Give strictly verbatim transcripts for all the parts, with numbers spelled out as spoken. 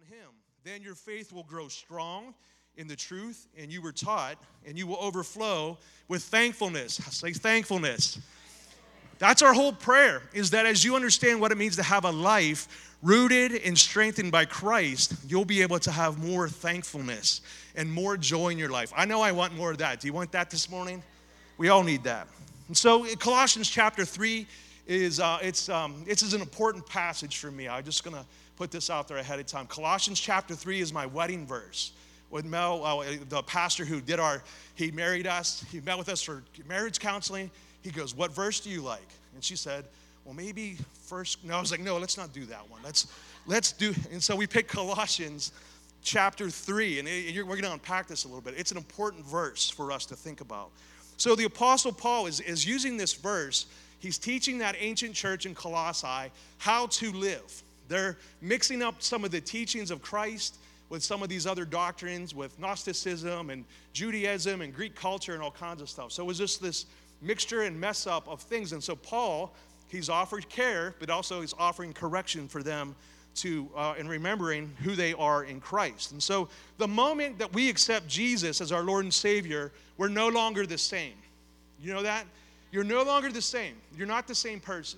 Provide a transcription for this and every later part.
him. Then your faith will grow strong in the truth, and you were taught, and you will overflow with thankfulness. Say thankfulness. That's our whole prayer, is that as you understand what it means to have a life rooted and strengthened by Christ, you'll be able to have more thankfulness and more joy in your life. I know I want more of that. Do you want that this morning? We all need that. And so Colossians chapter three is uh, it's um, it's is an important passage for me. I'm just going to put this out there ahead of time. Colossians chapter three is my wedding verse. With Mel, uh, the pastor who did our, he married us. He met with us for marriage counseling. He goes, "What verse do you like?" And she said, "Well, maybe first." No, I was like, "No, let's not do that one. Let's let's do." And so we picked Colossians chapter three, and it, we're going to unpack this a little bit. It's an important verse for us to think about. So the Apostle Paul is, is using this verse. He's teaching that ancient church in Colossae how to live. They're mixing up some of the teachings of Christ with some of these other doctrines, with Gnosticism and Judaism and Greek culture and all kinds of stuff. So it was just this mixture and mess up of things. And so Paul, he's offered care, but also he's offering correction for them to, uh, in remembering who they are in Christ. And so the moment that we accept Jesus as our Lord and Savior, we're no longer the same. You know that? You're no longer the same. You're not the same person.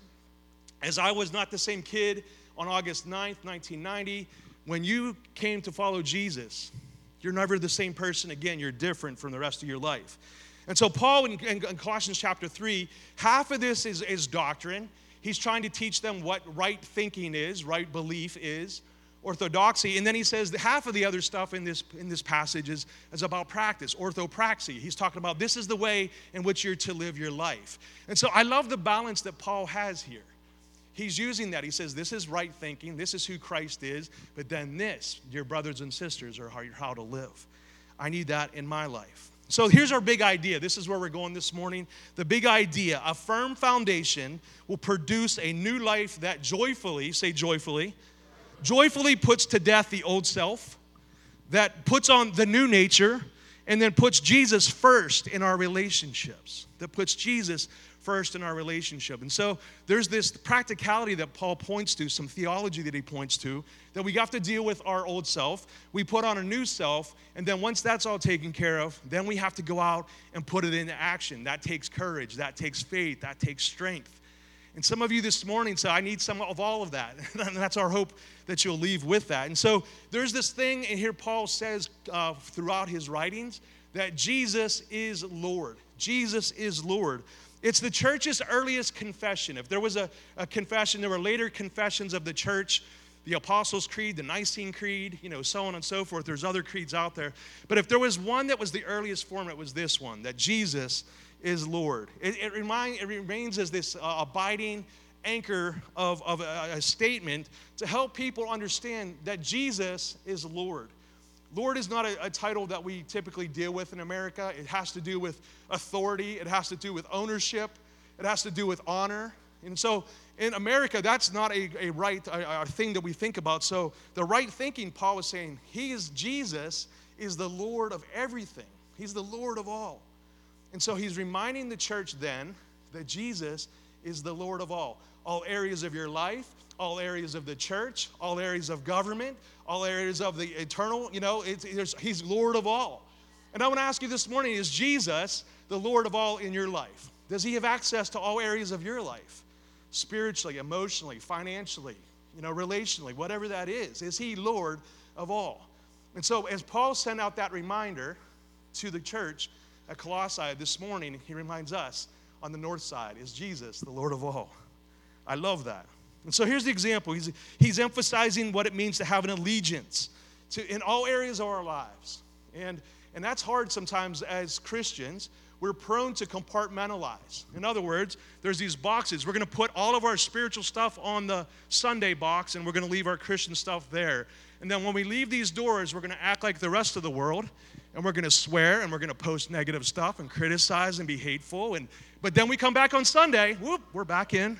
As I was not the same kid on August ninth, nineteen ninety, when you came to follow Jesus, you're never the same person again. You're different from the rest of your life. And so Paul in, in, in Colossians chapter three, half of this is, is doctrine. He's trying to teach them what right thinking is, right belief is, orthodoxy. And then he says that half of the other stuff in this, in this passage is, is about practice, orthopraxy. He's talking about this is the way in which you're to live your life. And so I love the balance that Paul has here. He's using that. He says, this is right thinking. This is who Christ is. But then this, your brothers and sisters, are how, how to live. I need that in my life. So here's our big idea. This is where we're going this morning. The big idea, a firm foundation will produce a new life that joyfully, say joyfully, joyfully puts to death the old self, that puts on the new nature, and then puts Jesus first in our relationships, that puts Jesus first in our relationship. And so there's this practicality that Paul points to, some theology that he points to, that we have to deal with our old self. We put on a new self, and then once that's all taken care of, then we have to go out and put it into action. That takes courage, that takes faith, that takes strength. And some of you this morning say, I need some of all of that. And that's our hope that you'll leave with that. And so there's this thing, and here Paul says uh, throughout his writings, that Jesus is Lord. Jesus is Lord. It's the church's earliest confession. If there was a, a confession, there were later confessions of the church, the Apostles' Creed, the Nicene Creed, you know, so on and so forth. There's other creeds out there. But if there was one that was the earliest form, it was this one, that Jesus is Lord. It, it, remind, it remains as this uh, abiding anchor of, of a, a statement to help people understand that Jesus is Lord. Lord is not a, a title that we typically deal with in America. It has to do with authority. It has to do with ownership. It has to do with honor. And so in America, that's not a, a right a, a thing that we think about. So the right thinking, Paul is saying, he is Jesus is the Lord of everything. He's the Lord of all. And so he's reminding the church then that Jesus is the Lord of all. All areas of your life, all areas of the church, all areas of government, all areas of the eternal, you know, it's, it's, he's Lord of all. And I want to ask you this morning, is Jesus the Lord of all in your life? Does he have access to all areas of your life? Spiritually, emotionally, financially, you know, relationally, whatever that is. Is he Lord of all? And so as Paul sent out that reminder to the church at Colossae this morning, he reminds us on the north side, is Jesus the Lord of all? I love that. And so here's the example. He's, he's emphasizing what it means to have an allegiance to in all areas of our lives. And, and that's hard sometimes as Christians. We're prone to compartmentalize. In other words, there's these boxes. We're going to put all of our spiritual stuff on the Sunday box, and we're going to leave our Christian stuff there. And then when we leave these doors, we're going to act like the rest of the world, and we're going to swear, and we're going to post negative stuff and criticize and be hateful. And but then we come back on Sunday, whoop, we're back in.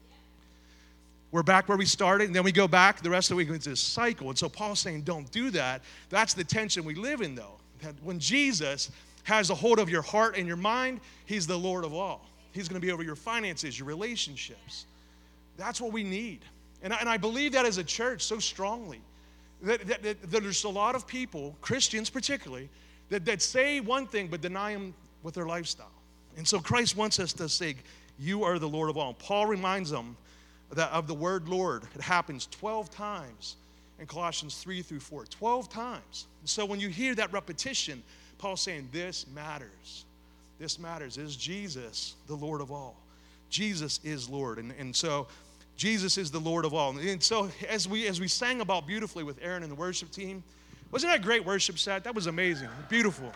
We're back where we started, and then we go back the rest of the week into this cycle. And so Paul's saying, don't do that. That's the tension we live in, though. That when Jesus has a hold of your heart and your mind, he's the Lord of all. He's going to be over your finances, your relationships. That's what we need. And I, and I believe that as a church so strongly. that, that, that there's a lot of people, Christians particularly, that, that say one thing but deny him with their lifestyle. And so Christ wants us to say, you are the Lord of all. And Paul reminds them that of the word Lord. It happens twelve times in Colossians three through four. twelve times. And so when you hear that repetition, Paul's saying, this matters. This matters. Is Jesus the Lord of all? Jesus is Lord. And, and so Jesus is the Lord of all. And so as we as we sang about beautifully with Aaron and the worship team, wasn't that a great worship set? That was amazing. Beautiful.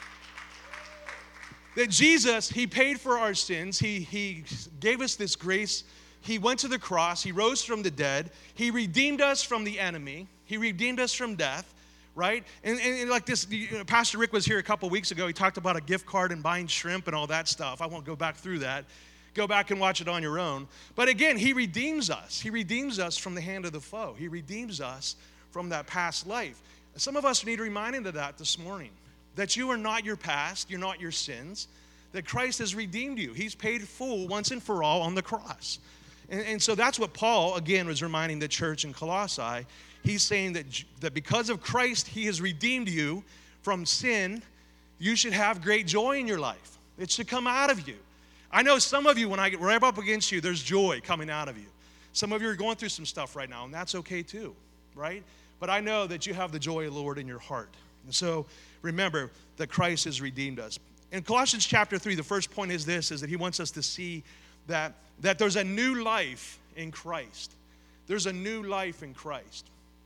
That Jesus, he paid for our sins. He, he gave us this grace. He went to the cross. He rose from the dead. He redeemed us from the enemy. He redeemed us from death, right? And, and, and like this, you know, Pastor Rick was here a couple weeks ago. He talked about a gift card and buying shrimp and all that stuff. I won't go back through that. Go back and watch it on your own. But again, he redeems us. He redeems us from the hand of the foe. He redeems us from that past life. Some of us need reminding of that this morning. That you are not your past, you're not your sins, that Christ has redeemed you. He's paid full once and for all on the cross. And, and so that's what Paul, again, was reminding the church in Colossae. He's saying that, that because of Christ, he has redeemed you from sin. You should have great joy in your life. It should come out of you. I know some of you, when I get right up against you, there's joy coming out of you. Some of you are going through some stuff right now, and that's okay too, right? But I know that you have the joy of the Lord in your heart. And so remember that Christ has redeemed us. In Colossians chapter three, the first point is this, is that he wants us to see that, that there's a new life in Christ. There's a new life in Christ.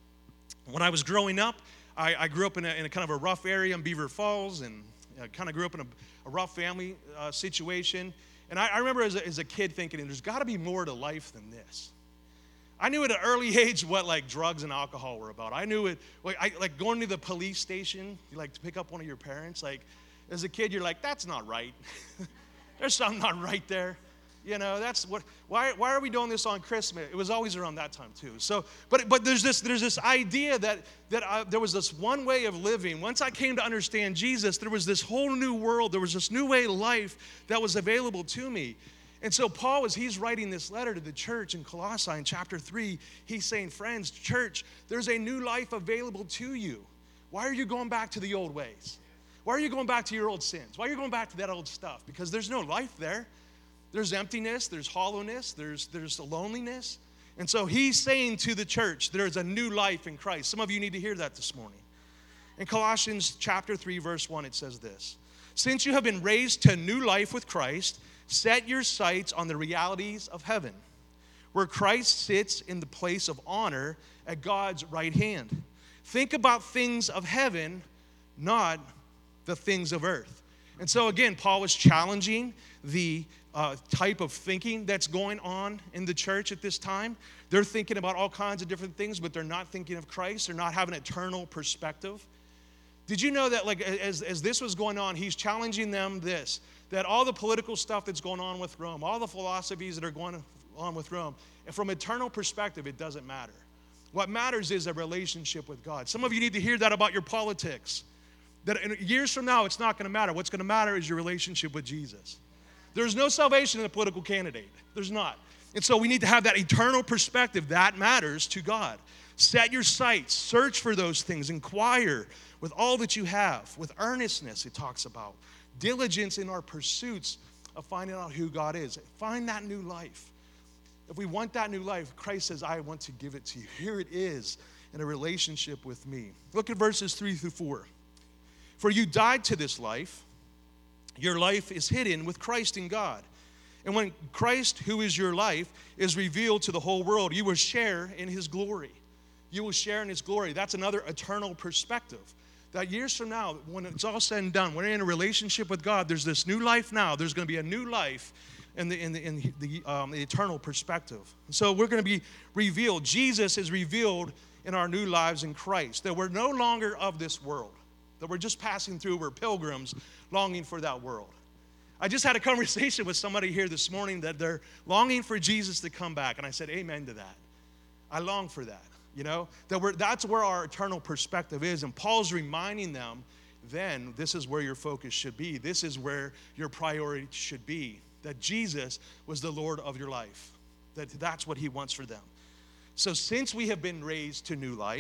When I was growing up, I, I grew up in a, in a kind of a rough area in Beaver Falls, and I kind of grew up in a, a rough family uh, situation. And I, I remember as a, as a kid thinking, there's got to be more to life than this. I knew at an early age what like drugs and alcohol were about. I knew it, like, I, like going to the police station, you like to pick up one of your parents. Like as a kid, you're like, that's not right. There's something not right there. You know, that's what, why, why are we doing this on Christmas? It was always around that time too. So, but but there's this there's this idea that, that I, there was this one way of living. Once I came to understand Jesus, there was this whole new world. There was this new way of life that was available to me. And so Paul, as he's writing this letter to the church in Colossae in chapter three, he's saying, friends, church, there's a new life available to you. Why are you going back to the old ways? Why are you going back to your old sins? Why are you going back to that old stuff? Because there's no life there. There's emptiness, there's hollowness, there's, there's loneliness. And so he's saying to the church, there's a new life in Christ. Some of you need to hear that this morning. In Colossians chapter three, verse one, it says this. Since you have been raised to new life with Christ, set your sights on the realities of heaven, where Christ sits in the place of honor at God's right hand. Think about things of heaven, not the things of earth. And so again, Paul was challenging the uh, type of thinking that's going on in the church at this time. They're thinking about all kinds of different things, but they're not thinking of Christ. They're not having an eternal perspective. Did you know that like as, as this was going on, he's challenging them this, that all the political stuff that's going on with Rome, all the philosophies that are going on with Rome, and from eternal perspective, it doesn't matter. What matters is a relationship with God. Some of you need to hear that about your politics. That in years from now, it's not going to matter. What's going to matter is your relationship with Jesus. There's no salvation in a political candidate. There's not. And so we need to have that eternal perspective. That matters to God. Set your sights. Search for those things. Inquire with all that you have. With earnestness, it talks about. Diligence in our pursuits of finding out who God is. Find that new life. If we want that new life, Christ says, I want to give it to you. Here it is in a relationship with me. Look at verses three through four. For you died to this life. Your life is hidden with Christ in God. And when Christ, who is your life, is revealed to the whole world, you will share in his glory. You will share in his glory. That's another eternal perspective. That years from now, when it's all said and done, we're in a relationship with God, there's this new life now. There's going to be a new life in the, in the, in the, um, the eternal perspective. So we're going to be revealed. Jesus is revealed in our new lives in Christ. That we're no longer of this world. That we're just passing through. We're pilgrims longing for that world. I just had a conversation with somebody here this morning that they're longing for Jesus to come back. And I said, amen to that. I long for that. You know, that we're, that's where our eternal perspective is. And Paul's reminding them, then this is where your focus should be. This is where your priority should be. That Jesus was the Lord of your life. That that's what he wants for them. So since we have been raised to new life,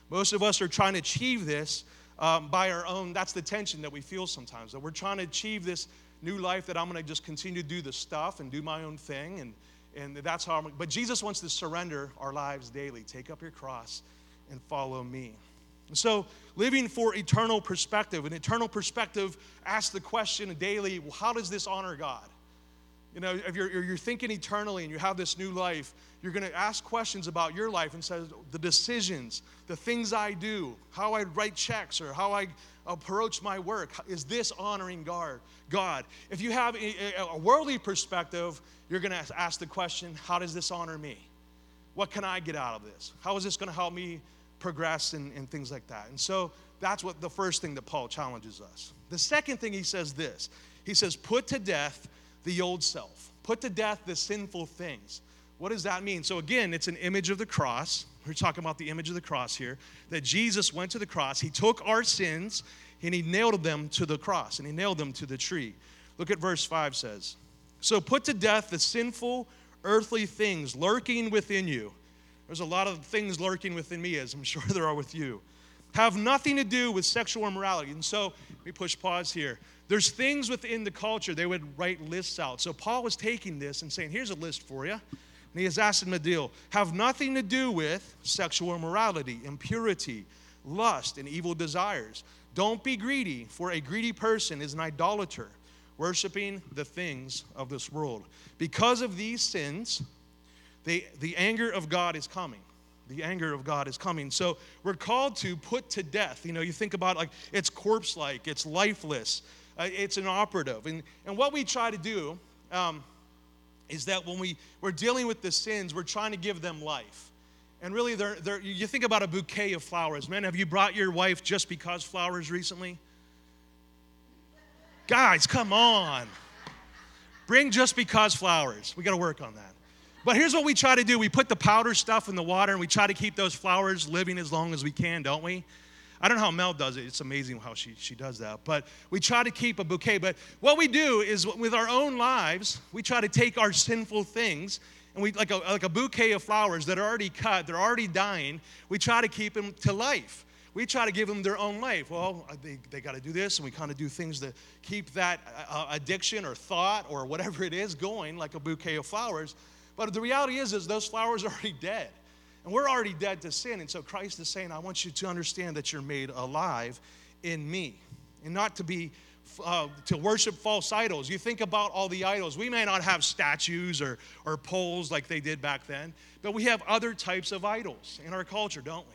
Most of us are trying to achieve this um, by our own. That's the tension that we feel sometimes, that we're trying to achieve this new life, that I'm going to just continue to do the stuff and do my own thing, and and that's how I'm, but Jesus wants to surrender our lives daily. Take up your cross and follow me. And so living for eternal perspective, an eternal perspective asks the question daily, well, how does this honor God? You know, if you're, you're thinking eternally and you have this new life, you're going to ask questions about your life and say, the decisions, the things I do, how I write checks or how I approach my work, is this honoring God? God. If you have a, a worldly perspective, you're going to ask the question, how does this honor me? What can I get out of this? How is this going to help me progress and, and things like that? And so that's what the first thing that Paul challenges us. The second thing he says this. He says, put to death the old self. Put to death the sinful things. What does that mean? So again, it's an image of the cross. We're talking about the image of the cross here, that Jesus went to the cross. He took our sins and he nailed them to the cross, and he nailed them to the tree. Look at verse five says, so put to death the sinful earthly things lurking within you. There's a lot of things lurking within me, as I'm sure there are with you. Have nothing to do with sexual immorality. And so, let me push pause here. There's things within the culture, they would write lists out. So Paul was taking this and saying, here's a list for you. And he has asked him a deal. Have nothing to do with sexual immorality, impurity, lust, and evil desires. Don't be greedy, for a greedy person is an idolater, worshiping the things of this world. Because of these sins, they, the anger of God is coming. The anger of God is coming. So we're called to put to death. You know, you think about like it's corpse-like, it's lifeless, uh, it's inoperative. And, and what we try to do um, is that when we, we're dealing with the sins, we're trying to give them life. And really, they're, they're, you think about a bouquet of flowers. Man, have you brought your wife just because flowers recently? Guys, come on. Bring just because flowers. We got to work on that. But here's what we try to do. We put the powder stuff in the water, and we try to keep those flowers living as long as we can, don't we? I don't know how Mel does it. It's amazing how she, she does that. But we try to keep a bouquet. But what we do is with our own lives, we try to take our sinful things, and we like a, like a bouquet of flowers that are already cut, they're already dying, we try to keep them to life. We try to give them their own life. Well, they, they got to do this, and we kind of do things to keep that uh, addiction or thought or whatever it is going, like a bouquet of flowers. But the reality is, is those flowers are already dead. And we're already dead to sin. And so Christ is saying, I want you to understand that you're made alive in me. And not to be, uh, to worship false idols. You think about all the idols. We may not have statues or, or poles like they did back then. But we have other types of idols in our culture, don't we?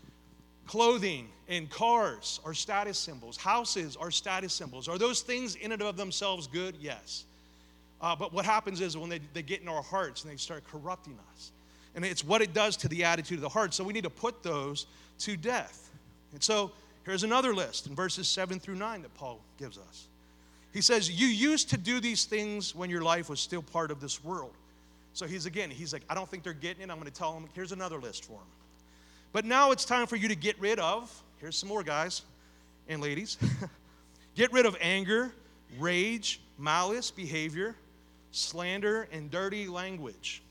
Clothing and cars are status symbols. Houses are status symbols. Are those things in and of themselves good? Yes. Uh, but what happens is when they, they get in our hearts and they start corrupting us. And it's what it does to the attitude of the heart. So we need to put those to death. And so here's another list in verses seven through nine that Paul gives us. He says, you used to do these things when your life was still part of this world. So he's again, he's like, I don't think they're getting it. I'm going to tell them, here's another list for them. But now it's time for you to get rid of, here's some more guys and ladies, get rid of anger, rage, malice, behavior, slander, and dirty language.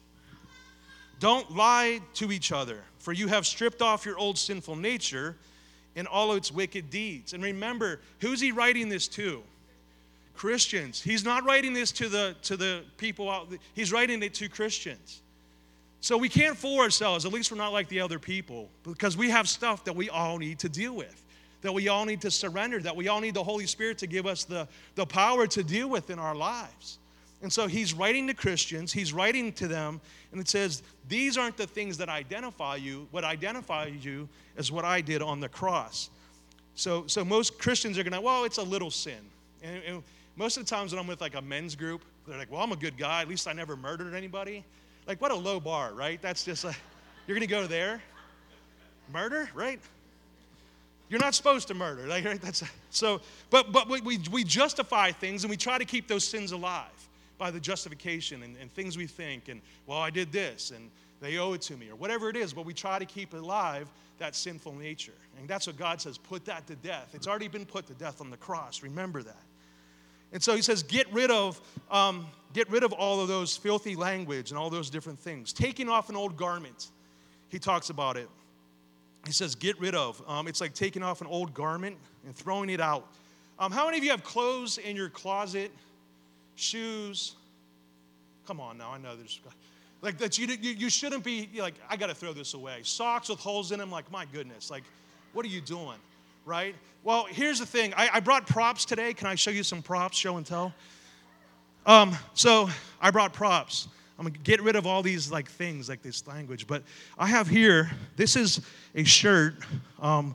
Don't lie to each other, for you have stripped off your old sinful nature and all its wicked deeds. And remember, who's he writing this to? Christians. He's not writing this to the, to the people out there. He's writing it to Christians. So we can't fool ourselves, at least we're not like the other people, because we have stuff that we all need to deal with, that we all need to surrender, that we all need the Holy Spirit to give us the, the power to deal with in our lives. And so he's writing to Christians, he's writing to them, and it says, these aren't the things that identify you. What identifies you is what I did on the cross. So, so most Christians are going to, well, it's a little sin. And, and most of the times when I'm with like a men's group, they're like, well, I'm a good guy. At least I never murdered anybody. Like, what a low bar, right? That's just like, you're going to go there? Murder, right? You're not supposed to murder, like, right? That's so. But but we we justify things and we try to keep those sins alive by the justification and, and things we think and well, I did this and they owe it to me or whatever it is. But we try to keep alive that sinful nature, and that's what God says. Put that to death. It's already been put to death on the cross. Remember that. And so he says, get rid of um, get rid of all of those filthy language and all those different things. Taking off an old garment. He talks about it. He says, get rid of. Um, it's like taking off an old garment and throwing it out. Um, how many of you have clothes in your closet, shoes? Come on now, I know there's, like that you, you, you shouldn't be, like, I got to throw this away. Socks with holes in them, like, my goodness, like, what are you doing, right? Well, here's the thing. I, I brought props today. Can I show you some props, show and tell? Um, so I brought props. I'm going to get rid of all these, like, things, like this language. But I have here, this is a shirt. Um,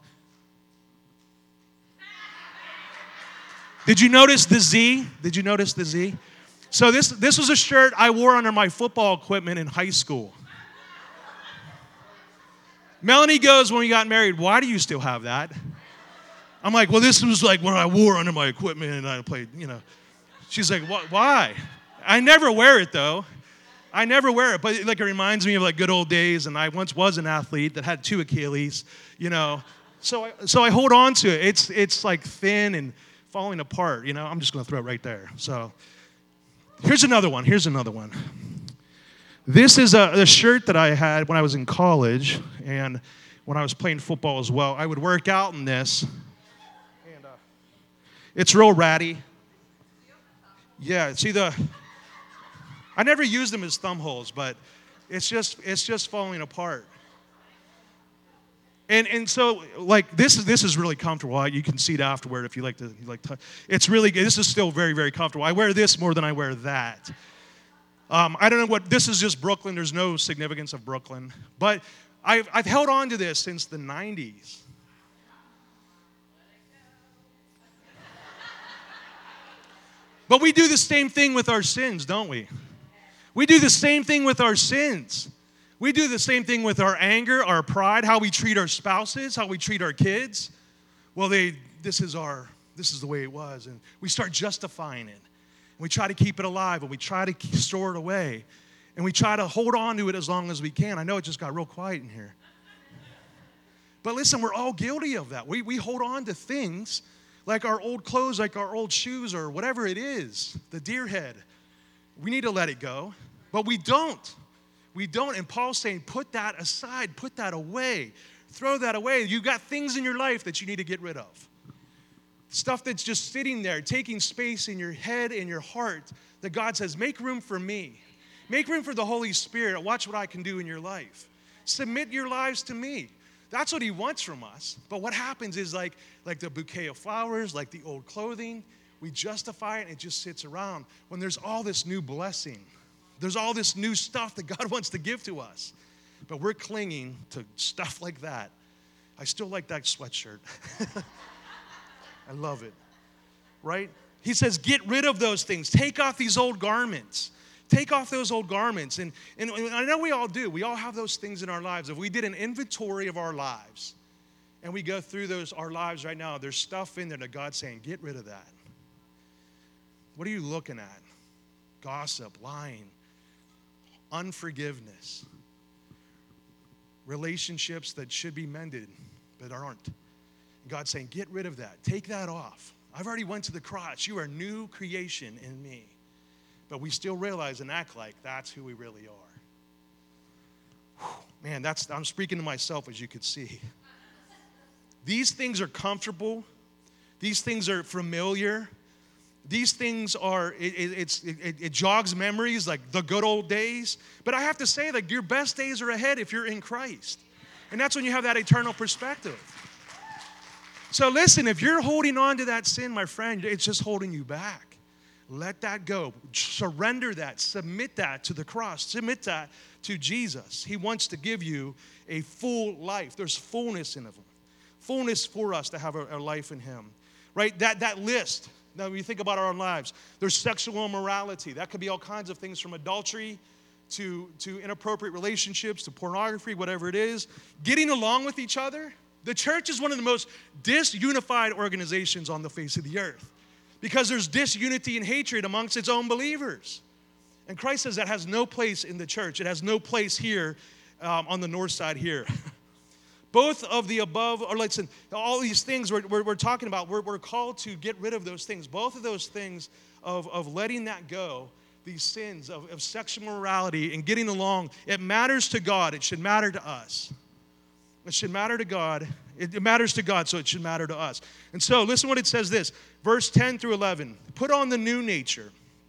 did you notice the Z? Did you notice the Z? So this, this was a shirt I wore under my football equipment in high school. Melanie goes, when we got married, why do you still have that? I'm like, well, this was like what I wore under my equipment and I played, you know. She's like, what? Why? I never wear it, though. I never wear it, but like it reminds me of like good old days, and I once was an athlete that had two Achilles, you know. So I, so I hold on to it. It's it's like thin and falling apart, you know. I'm just going to throw it right there. So here's another one. Here's another one. This is a, a shirt that I had when I was in college and when I was playing football as well. I would work out in this, and uh, it's real ratty. Yeah, see the. I never used them as thumb holes, but it's just it's just falling apart. And and so like this is this is really comfortable. You can see it afterward if you like to you like to, it's really good. This is still very very comfortable. I wear this more than I wear that. Um, I don't know what this is. Just Brooklyn. There's no significance of Brooklyn, but I've I've held on to this since the nineties. But we do the same thing with our sins, don't we? We do the same thing with our sins. We do the same thing with our anger, our pride, how we treat our spouses, how we treat our kids. Well, they this is our this is the way it was, and we start justifying it. And we try to keep it alive, and we try to store it away, and we try to hold on to it as long as we can. I know it just got real quiet in here. But listen, we're all guilty of that. We we hold on to things like our old clothes, like our old shoes, or whatever it is, the deer head. We need to let it go, but we don't. We don't, and Paul's saying, put that aside, put that away, throw that away. You've got things in your life that you need to get rid of. Stuff that's just sitting there, taking space in your head and your heart, that God says, make room for me. Make room for the Holy Spirit. Watch what I can do in your life. Submit your lives to me. That's what he wants from us. But what happens is like, like the bouquet of flowers, like the old clothing, we justify it and it just sits around when there's all this new blessing. There's all this new stuff that God wants to give to us. But we're clinging to stuff like that. I still like that sweatshirt. I love it. Right? He says, get rid of those things. Take off these old garments. Take off those old garments. And, and I know we all do. We all have those things in our lives. If we did an inventory of our lives and we go through those our lives right now, there's stuff in there that God's saying, get rid of that. What are you looking at? Gossip, lying, unforgiveness, relationships that should be mended but aren't. And God's saying, get rid of that. Take that off. I've already went to the cross. You are a new creation in me. But we still realize and act like that's who we really are. Whew, man, that's I'm speaking to myself, as you could see. These things are comfortable. These things are familiar. These things are, it, it, it's, it, it jogs memories like the good old days. But I have to say, like, your best days are ahead if you're in Christ. And that's when you have that eternal perspective. So listen, if you're holding on to that sin, my friend, it's just holding you back. Let that go. Surrender that. Submit that to the cross. Submit that to Jesus. He wants to give you a full life. There's fullness in him. Fullness for us to have a, a life in him. Right? That, that list. Now, when you think about our own lives, there's sexual immorality. That could be all kinds of things from adultery to, to inappropriate relationships to pornography, whatever it is. Getting along with each other. The church is one of the most disunified organizations on the face of the earth because there's disunity and hatred amongst its own believers. And Christ says that has no place in the church. It has no place here um, on the north side here. Both of the above, or listen, all these things we're, we're, we're talking about, we're, we're called to get rid of those things. Both of those things of, of letting that go, these sins of, of sexual morality and getting along, it matters to God. It should matter to us. It should matter to God. It, it matters to God, so it should matter to us. And so, listen what it says this. Verse ten through eleven. Put on the new nature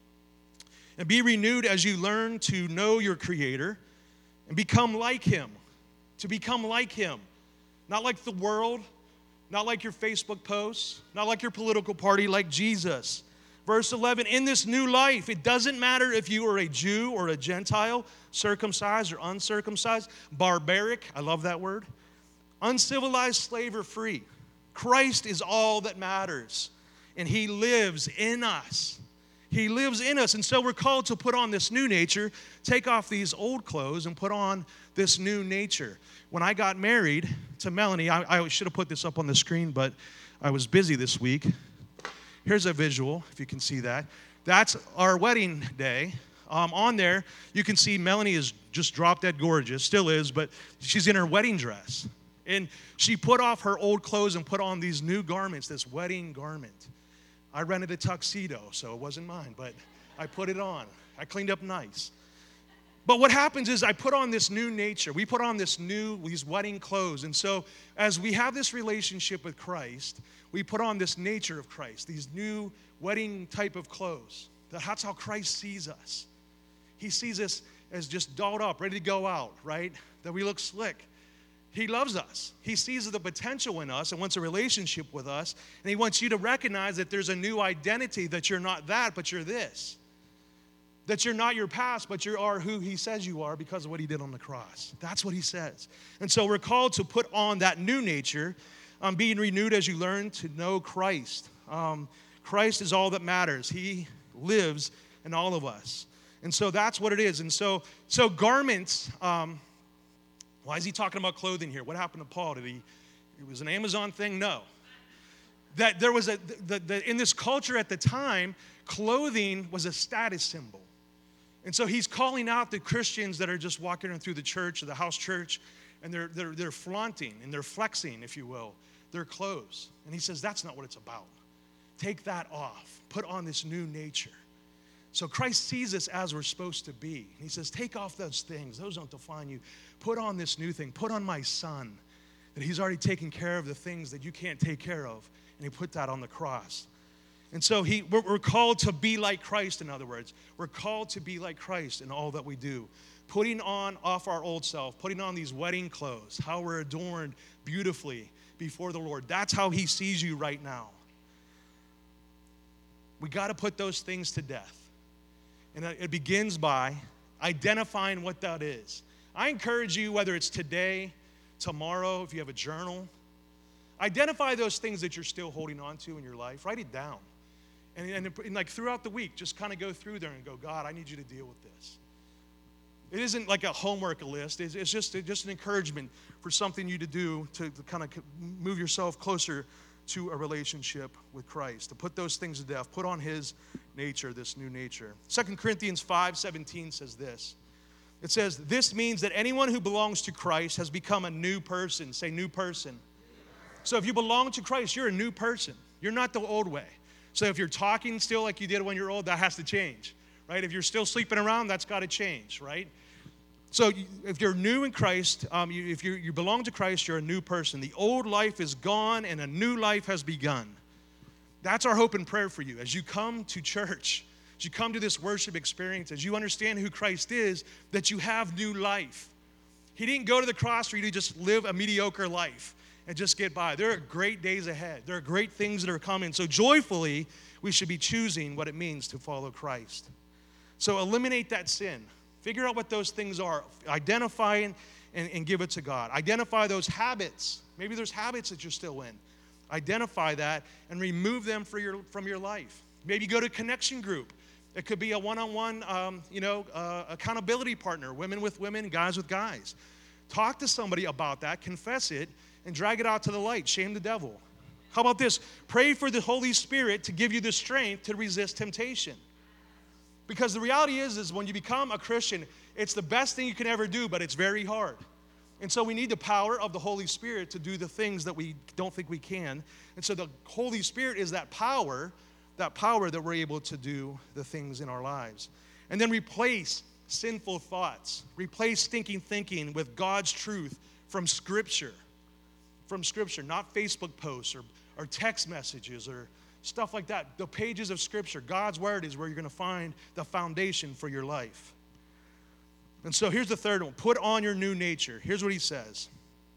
and be renewed as you learn to know your Creator and become like Him. To become like Him. Not like the world, not like your Facebook posts, not like your political party, like Jesus. Verse eleven, in this new life, it doesn't matter if you are a Jew or a Gentile, circumcised or uncircumcised, barbaric, I love that word, uncivilized, slave, or free. Christ is all that matters, and He lives in us. He lives in us, and so we're called to put on this new nature, take off these old clothes, and put on this new nature. When I got married to Melanie, I, I should have put this up on the screen, but I was busy this week. Here's a visual, if you can see that. That's our wedding day. Um, on there, you can see Melanie is just drop dead gorgeous, still is, but she's in her wedding dress. And she put off her old clothes and put on these new garments, this wedding garment. I rented a tuxedo, so it wasn't mine, but I put it on. I cleaned up nice. But what happens is I put on this new nature. We put on this new, these wedding clothes. And so as we have this relationship with Christ, we put on this nature of Christ, these new wedding type of clothes. That's how Christ sees us. He sees us as just dolled up, ready to go out, right? That we look slick. He loves us. He sees the potential in us and wants a relationship with us. And He wants you to recognize that there's a new identity, that you're not that, but you're this. That you're not your past, but you are who He says you are because of what He did on the cross. That's what He says. And so we're called to put on that new nature, um, being renewed as you learn to know Christ. Um, Christ is all that matters. He lives in all of us. And so that's what it is. And so, so garments... Um, Why is he talking about clothing here? What happened to Paul? Did he, it was an Amazon thing? No. That there was a, the, the, in this culture at the time, clothing was a status symbol. And so he's calling out the Christians that are just walking through the church or the house church, and they're, they're, they're flaunting and they're flexing, if you will, their clothes. And he says, that's not what it's about. Take that off. Put on this new nature. So Christ sees us as we're supposed to be. He says, take off those things. Those don't define you. Put on this new thing. Put on my Son. That He's already taken care of the things that you can't take care of. And He put that on the cross. And so he, we're, we're called to be like Christ, in other words. We're called to be like Christ in all that we do. Putting on off our old self. Putting on these wedding clothes. How we're adorned beautifully before the Lord. That's how He sees you right now. We got to put those things to death. And it begins by identifying what that is. I encourage you, whether it's today, tomorrow, if you have a journal, identify those things that you're still holding on to in your life. Write it down. And, and, and like throughout the week, just kind of go through there and go, God, I need you to deal with this. It isn't like a homework list. It's, it's just, it's just an encouragement for something you to do to, to kind of move yourself closer to a relationship with Christ, to put those things to death, put on His nature, this new nature. Second Corinthians five seventeen says this. It says, this means that anyone who belongs to Christ has become a new person. Say new person. So if you belong to Christ, you're a new person. You're not the old way. So if you're talking still like you did when you're old, that has to change, right? If you're still sleeping around, that's got to change, right? So if you're new in Christ, um, you, if you, you belong to Christ, you're a new person. The old life is gone and a new life has begun. That's our hope and prayer for you. As you come to church, as you come to this worship experience, as you understand who Christ is, that you have new life. He didn't go to the cross for you to just live a mediocre life and just get by. There are great days ahead. There are great things that are coming. So joyfully, we should be choosing what it means to follow Christ. So eliminate that sin. Figure out what those things are. Identify and, and, and give it to God. Identify those habits. Maybe there's habits that you're still in. Identify that and remove them for your, from your life. Maybe go to a connection group. It could be a one-on-one, um, you know, uh, accountability partner, women with women, guys with guys. Talk to somebody about that, confess it, and drag it out to the light. Shame the devil. How about this? Pray for the Holy Spirit to give you the strength to resist temptation. Because the reality is, is when you become a Christian, it's the best thing you can ever do, but it's very hard. And so we need the power of the Holy Spirit to do the things that we don't think we can. And so the Holy Spirit is that power, that power that we're able to do the things in our lives. And then replace sinful thoughts. Replace stinking thinking with God's truth from Scripture. from Scripture, not Facebook posts or, or text messages or stuff like that. The pages of Scripture, God's Word is where you're going to find the foundation for your life. And so here's the third one. Put on your new nature. Here's what he says.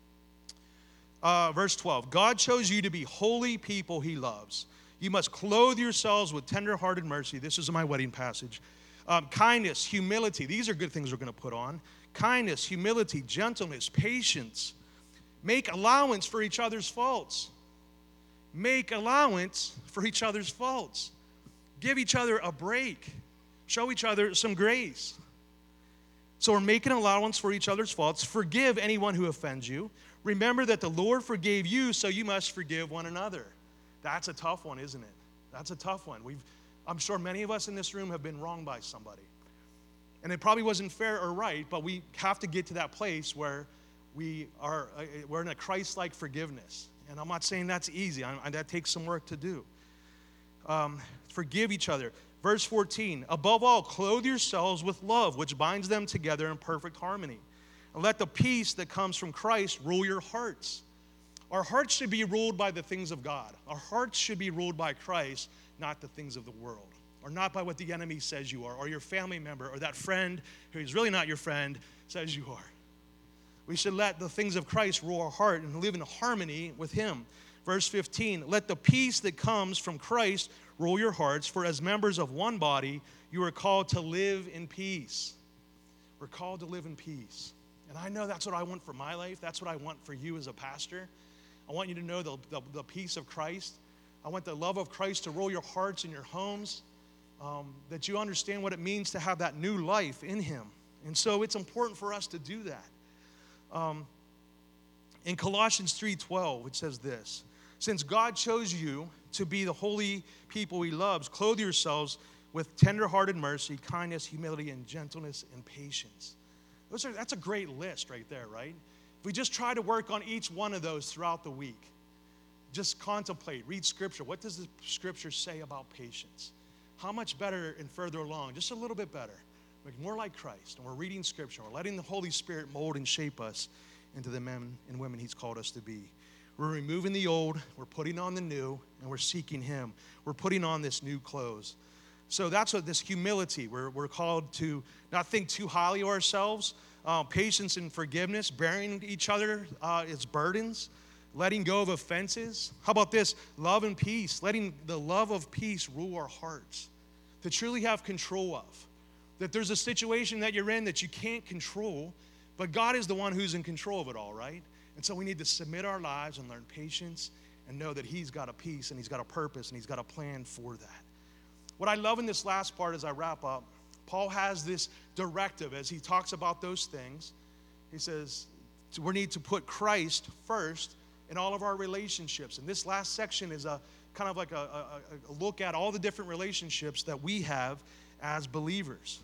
Uh, verse twelve. God chose you to be holy people he loves. You must clothe yourselves with tender-hearted mercy. This is my wedding passage. Um, kindness, humility. These are good things we're going to put on. Kindness, humility, gentleness, patience. Make allowance for each other's faults. Make allowance for each other's faults. Give each other a break. Show each other some grace. So we're making allowance for each other's faults. Forgive anyone who offends you. Remember that the Lord forgave you, so you must forgive one another. That's a tough one, isn't it? That's a tough one. We've, I'm sure many of us in this room have been wronged by somebody. And it probably wasn't fair or right, but we have to get to that place where we are, uh, we're in a Christ-like forgiveness. And I'm not saying that's easy. I, I, that takes some work to do. Um, forgive each other. Verse fourteen, above all, clothe yourselves with love, which binds them together in perfect harmony. And let the peace that comes from Christ rule your hearts. Our hearts should be ruled by the things of God. Our hearts should be ruled by Christ, not the things of the world, or not by what the enemy says you are, or your family member, or that friend who is really not your friend says you are. We should let the things of Christ rule our heart and live in harmony with him. Verse fifteen, let the peace that comes from Christ rule your hearts, for as members of one body, you are called to live in peace. We're called to live in peace. And I know that's what I want for my life. That's what I want for you as a pastor. I want you to know the, the, the peace of Christ. I want the love of Christ to rule your hearts and your homes, um, that you understand what it means to have that new life in him. And so it's important for us to do that. Um, in Colossians three twelve, it says this, since God chose you to be the holy people he loves, clothe yourselves with tender-hearted mercy, kindness, humility, and gentleness, and patience. Those are, that's a great list right there, right? If we just try to work on each one of those throughout the week, just contemplate, read Scripture. What does the Scripture say about patience? How much better and further along? Just a little bit better. We're more like Christ, and we're reading Scripture. We're letting the Holy Spirit mold and shape us into the men and women he's called us to be. We're removing the old, we're putting on the new, and we're seeking him. We're putting on this new clothes. So that's what this humility, we're, we're called to not think too highly of ourselves, uh, patience and forgiveness, bearing each other uh, its burdens, letting go of offenses. How about this? Love and peace, letting the love of peace rule our hearts, to truly have control of. That there's a situation that you're in that you can't control, but God is the one who's in control of it all, right? And so we need to submit our lives and learn patience and know that he's got a peace and he's got a purpose and he's got a plan for that. What I love in this last part as I wrap up, Paul has this directive as he talks about those things. He says we need to put Christ first in all of our relationships. And this last section is a kind of like a, a, a look at all the different relationships that we have as believers.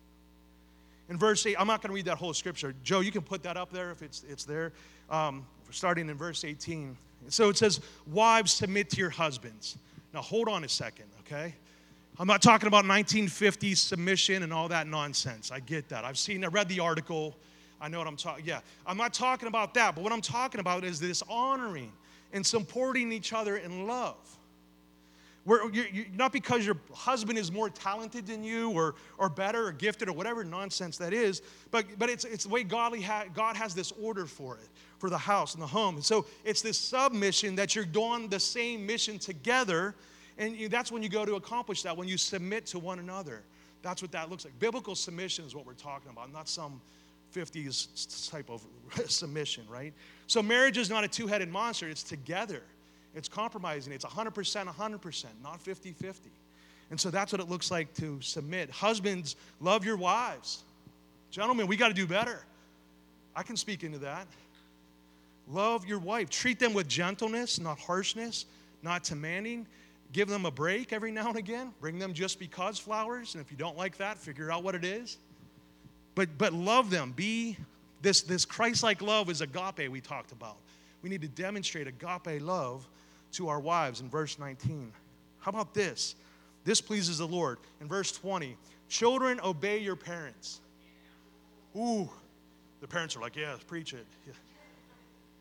In verse eight, I'm not going to read that whole scripture. Joe, you can put that up there if it's it's there. Um, starting in verse eighteen. So it says, wives, submit to your husbands. Now hold on a second, okay? I'm not talking about nineteen fifties submission and all that nonsense. I get that. I've seen, I read the article. I know what I'm talking, yeah. I'm not talking about that, but what I'm talking about is this honoring and supporting each other in love. Where you're, you're, not because your husband is more talented than you or, or better or gifted or whatever nonsense that is, but, but it's, it's the way godly ha- God has this order for it, for the house and the home. And so it's this submission that you're doing the same mission together, and you, that's when you go to accomplish that, when you submit to one another. That's what that looks like. Biblical submission is what we're talking about, not some fifties type of submission, right? So marriage is not a two-headed monster. It's together. It's compromising. It's one hundred percent, one hundred percent, not fifty-fifty. And so that's what it looks like to submit. Husbands, love your wives. Gentlemen, we got to do better. I can speak into that. Love your wife. Treat them with gentleness, not harshness, not demanding. Give them a break every now and again. Bring them just because flowers. And if you don't like that, figure out what it is. But but love them. Be this, this Christ-like love is agape we talked about. We need to demonstrate agape love to our wives in verse nineteen. How about this? This pleases the Lord. In verse twenty, children, obey your parents. Ooh, the parents are like, yeah, preach it. Yeah.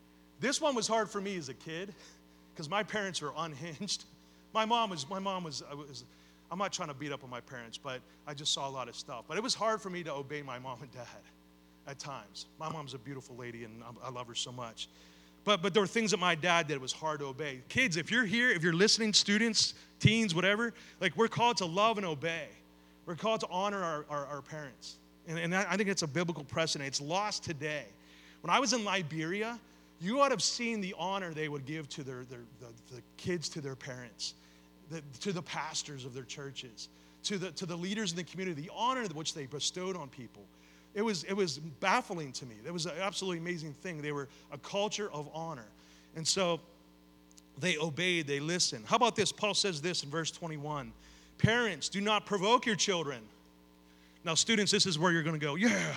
This one was hard for me as a kid because my parents were unhinged. My mom was, my mom was, I was, I'm not trying to beat up on my parents, but I just saw a lot of stuff. But it was hard for me to obey my mom and dad at times. My mom's a beautiful lady, and I love her so much. But but there were things that my dad did was hard to obey. Kids, if you're here, if you're listening, students, teens, whatever, like we're called to love and obey. We're called to honor our, our, our parents. And, and I think it's a biblical precedent. It's lost today. When I was in Liberia, you ought to have seen the honor they would give to their, their the, the kids, to their parents, the, to the pastors of their churches, to the, to the leaders in the community, the honor which they bestowed on people. It was, it was baffling to me. It was an absolutely amazing thing. They were a culture of honor. And so they obeyed, they listened. How about this? Paul says this in verse twenty-one. Parents, do not provoke your children. Now, students, this is where you're going to go, yeah.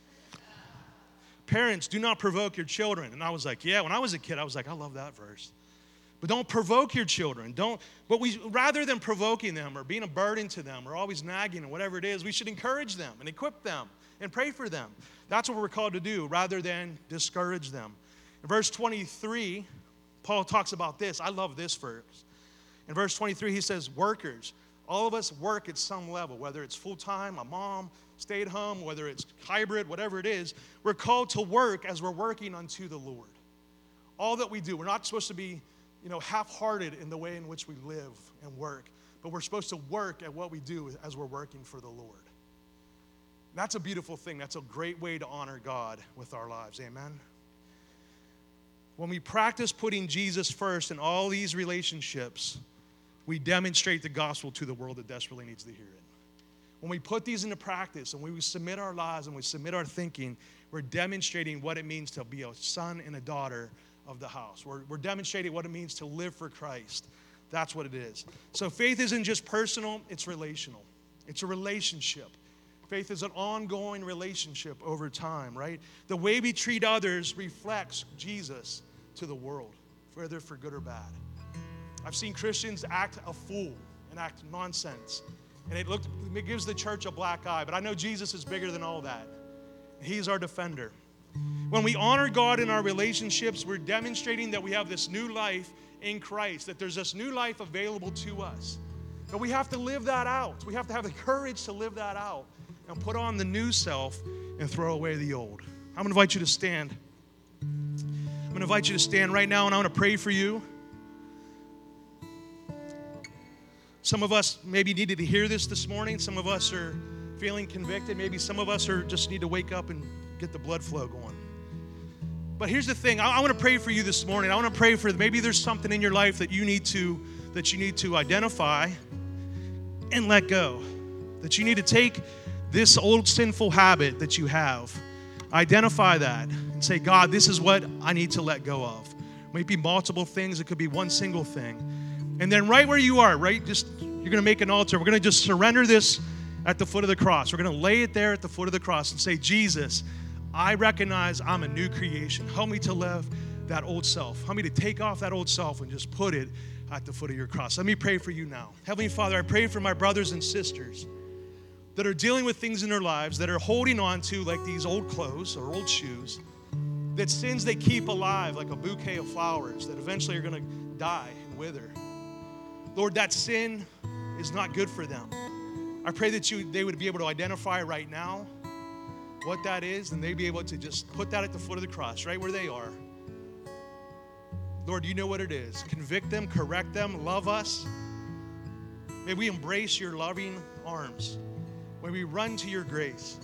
Parents, do not provoke your children. And I was like, yeah, when I was a kid, I was like, I love that verse. But don't provoke your children. Don't, but we, rather than provoking them or being a burden to them or always nagging or whatever it is, we should encourage them and equip them and pray for them. That's what we're called to do rather than discourage them. In verse twenty-three, Paul talks about this. I love this verse. In verse twenty-three, he says, workers. All of us work at some level, whether it's full-time, a mom, stay at home, whether it's hybrid, whatever it is. We're called to work as we're working unto the Lord. All that we do, we're not supposed to be, you know, half-hearted in the way in which we live and work, but we're supposed to work at what we do as we're working for the Lord. That's a beautiful thing. That's a great way to honor God with our lives. Amen? When we practice putting Jesus first in all these relationships, we demonstrate the gospel to the world that desperately needs to hear it. When we put these into practice and when we submit our lives and we submit our thinking, we're demonstrating what it means to be a son and a daughter of the house. We're, we're demonstrating what it means to live for Christ. That's what it is. So faith isn't just personal, it's relational. It's a relationship. Faith is an ongoing relationship over time, right? The way we treat others reflects Jesus to the world, whether for good or bad. I've seen Christians act a fool and act nonsense. And it, looked, it gives the church a black eye. But I know Jesus is bigger than all that. He's our defender. When we honor God in our relationships, we're demonstrating that we have this new life in Christ, that there's this new life available to us. But we have to live that out. We have to have the courage to live that out and put on the new self and throw away the old. I'm going to invite you to stand. I'm going to invite you to stand right now, and I want to pray for you. Some of us maybe needed to hear this this morning. Some of us are feeling convicted. Maybe some of us are just need to wake up and get the blood flow going. But here's the thing. I, I want to pray for you this morning. I want to pray for maybe there's something in your life that you need to that you need to identify and let go. That you need to take this old sinful habit that you have, identify that and say, God, this is what I need to let go of. It might be multiple things. It could be one single thing. And then right where you are, right, just you're going to make an altar. We're going to just surrender this at the foot of the cross. We're going to lay it there at the foot of the cross and say, Jesus, I recognize I'm a new creation. Help me to live that old self. Help me to take off that old self and just put it at the foot of your cross. Let me pray for you now. Heavenly Father, I pray for my brothers and sisters that are dealing with things in their lives, that are holding on to like these old clothes or old shoes, that sins they keep alive like a bouquet of flowers that eventually are going to die and wither. Lord, that sin is not good for them. I pray that you they would be able to identify right now what that is, and they'd be able to just put that at the foot of the cross, right where they are. Lord, you know what it is. Convict them, correct them, love us. May we embrace your loving arms. May we run to your grace.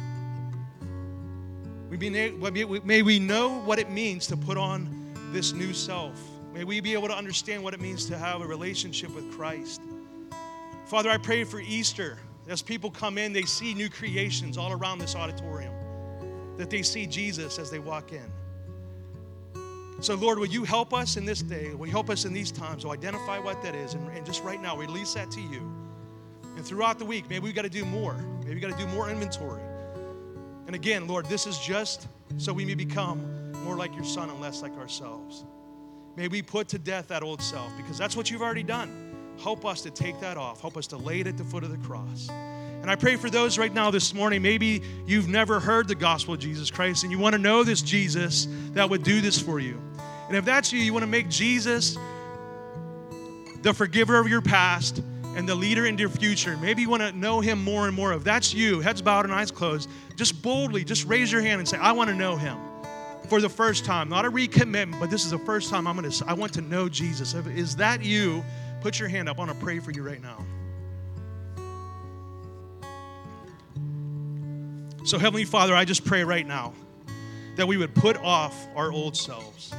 We be, may we know what it means to put on this new self. May we be able to understand what it means to have a relationship with Christ. Father, I pray for Easter. As people come in, they see new creations all around this auditorium, that they see Jesus as they walk in. So, Lord, will you help us in this day? Will you help us in these times to identify what that is? And, and just right now, release that to you. And throughout the week, maybe we've got to do more. Maybe we've got to do more inventory. And again, Lord, this is just so we may become more like your Son and less like ourselves. May we put to death that old self, because that's what you've already done. Help us to take that off. Help us to lay it at the foot of the cross. And I pray for those right now this morning, maybe you've never heard the gospel of Jesus Christ and you want to know this Jesus that would do this for you. And if that's you, you want to make Jesus the forgiver of your past and the leader into your future. Maybe you want to know him more and more. If that's you, heads bowed and eyes closed, just boldly, just raise your hand and say, I want to know him for the first time. Not a recommitment, but this is the first time I'm going to, I want to know Jesus. If, is that you? Put your hand up. I want to pray for you right now. So Heavenly Father, I just pray right now that we would put off our old selves,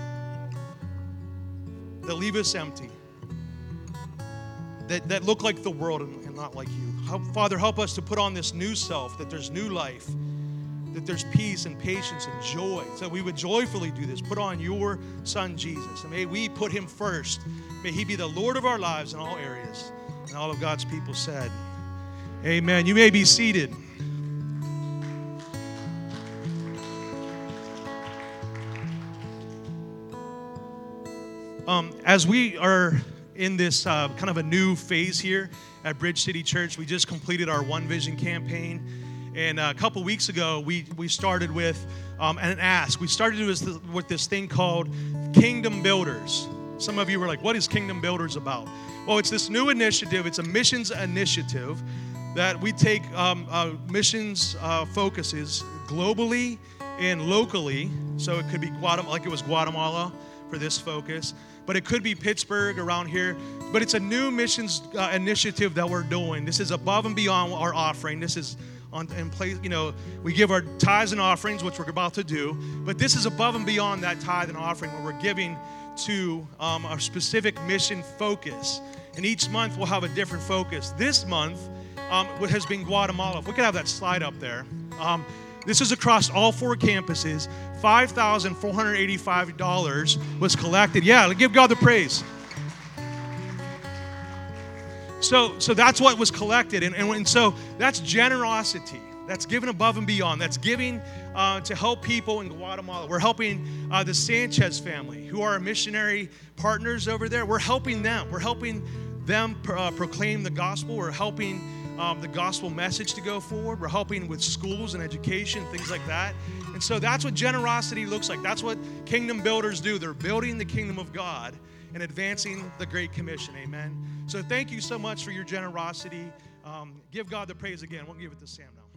that leave us empty, that, that look like the world and, and not like you. Help, Father, help us to put on this new self, that there's new life, that there's peace and patience and joy, so we would joyfully do this. Put on your Son, Jesus, and may we put him first. May he be the Lord of our lives in all areas. And all of God's people said, amen. You may be seated. Um, as we are in this uh, kind of a new phase here at Bridge City Church, we just completed our One Vision campaign. And uh, a couple weeks ago, we, we started with um, an ask. We started with this, with this thing called Kingdom Builders. Some of you were like, what is Kingdom Builders about? Well, it's this new initiative. It's a missions initiative that we take um, uh, missions uh, focuses globally and locally. So it could be Guatemala, like it was Guatemala for this focus. But it could be Pittsburgh around here. But it's a new missions uh, initiative that we're doing. This is above and beyond our offering. This is on in place, you know, we give our tithes and offerings, which we're about to do. But this is above and beyond that tithe and offering where we're giving to um, a specific mission focus. And each month we'll have a different focus. This month um, has been Guatemala. If we could have that slide up there. Um, This is across all four campuses. five thousand four hundred eighty-five dollars was collected. Yeah, give God the praise. So, so that's what was collected. And, and, and so that's generosity. That's giving above and beyond. That's giving uh, to help people in Guatemala. We're helping uh, the Sanchez family, who are our missionary partners over there. We're helping them. We're helping them uh, proclaim the gospel. We're helping Um, the gospel message to go forward. We're helping with schools and education, things like that. And so that's what generosity looks like. That's what kingdom builders do. They're building the kingdom of God and advancing the Great Commission. Amen. So thank you so much for your generosity. Um, give God the praise again. We'll give it to Sam now.